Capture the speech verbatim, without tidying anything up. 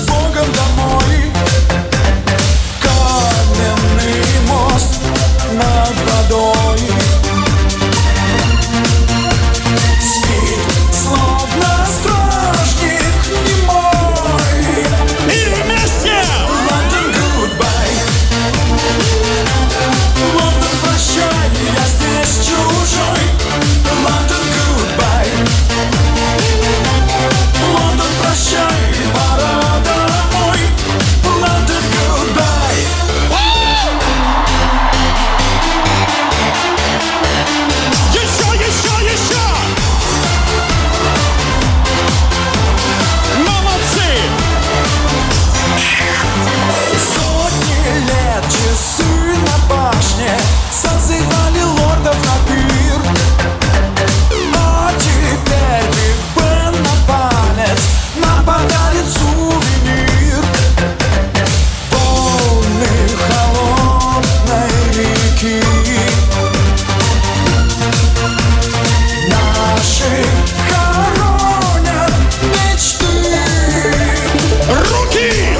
Богом домой. Каменный мост над водой спит, словно стражник немой. И вместе! Лондон, goodbye. Лондон, прощай, я здесь чужой. Лондон, goodbye. Лондон, прощай, пора домой. Лондон, goodbye. Еще, еще, еще! Молодцы! Сотни лет часы на башне созывали лордов на пир. А теперь Биг Бен на палец нам подарит сувенир. Волны холодной реки наши хоронят мечты. Руки!